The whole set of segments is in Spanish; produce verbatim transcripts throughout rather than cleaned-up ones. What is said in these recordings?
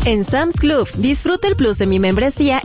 En Sam's Club, disfruta el plus de mi membresía.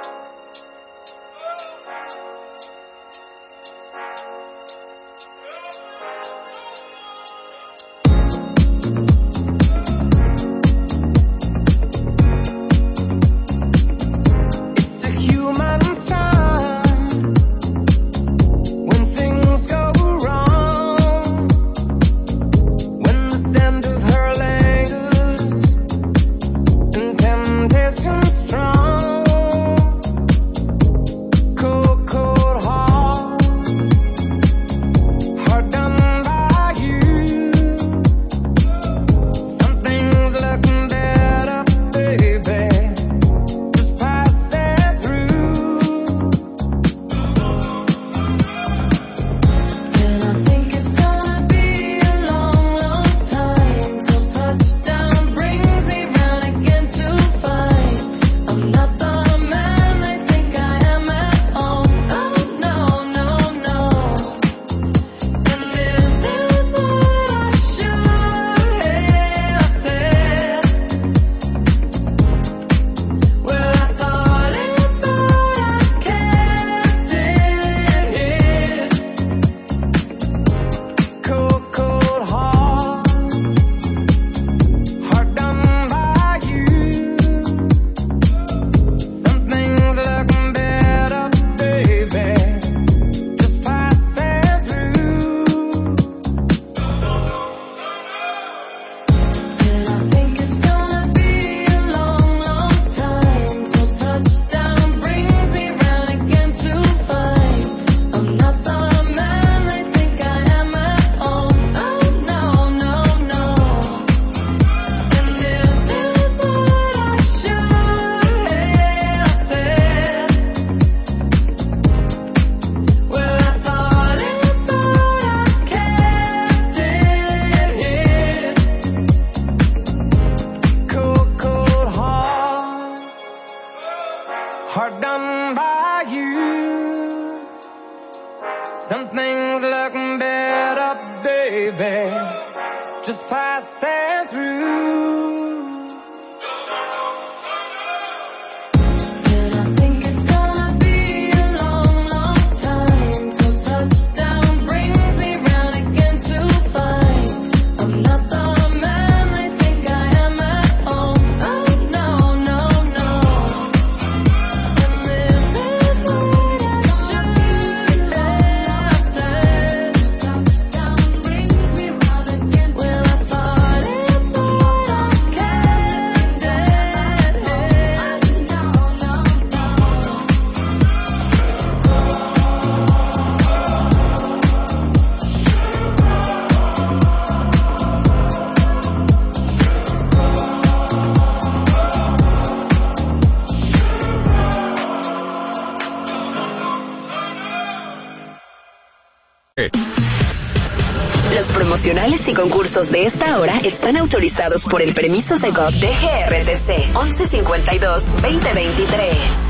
Hard done by you. Some things look better, baby, just passing through. Los promocionales y concursos de esta hora están autorizados por el permiso de G O T de G R T C once cincuenta y dos veinte veintitrés.